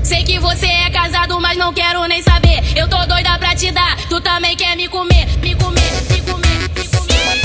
Sei que você é casado, mas não quero nem saber. Eu tô doida pra te dar, tu também quer me comer, me comer, me comer, me comer.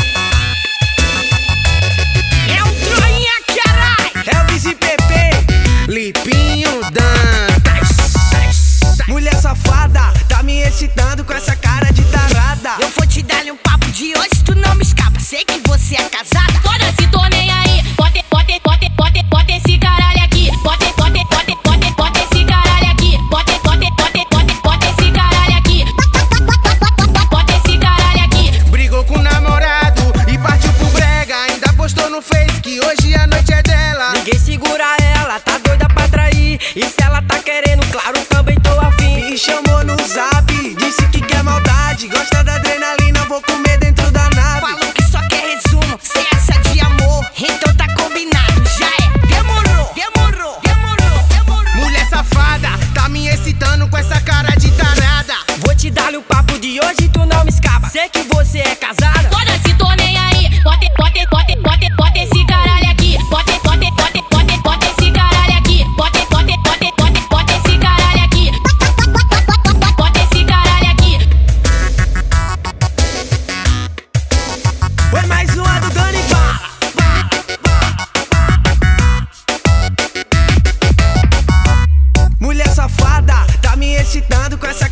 É o Troinha, carai! Elvis e Pepe, Lipinho Dantas. Mulher safada, tá me excitando com essa cara de tarada. Eu vou te dar um papo de hoje, tu não me escapa. Sei que você é casada. Foda-se, tô nem aí. Bota esse caralho aqui. Bota esse caralho aqui. Bota esse caralho aqui. Bota esse caralho aqui. Brigou com o namorado e partiu pro brega. Ainda postou no Face que hoje a noite é dela. Ninguém segura ela, tá doida pra trair. E se ela tá querendo, claro, também tô afim. Me chamou no zap, disse que quer maldade. Gosta da adrenalina, vou comer dentro da nave. Falou que só quer resumo, sem essa de amor. Então tá combinado, já é. Demorou. Mulher safada, tá me excitando com essa cara de tarada. Vou te dar o papo de hoje, tu não me escapa. Sei que você é casada. Foda-se, tô nem aí. Bota esse caralho aqui. Bota esse caralho aqui. Bota esse caralho aqui. Bota esse caralho aqui. Foi mais uma do Dani Bala. Mulher safada, tá me excitando com essa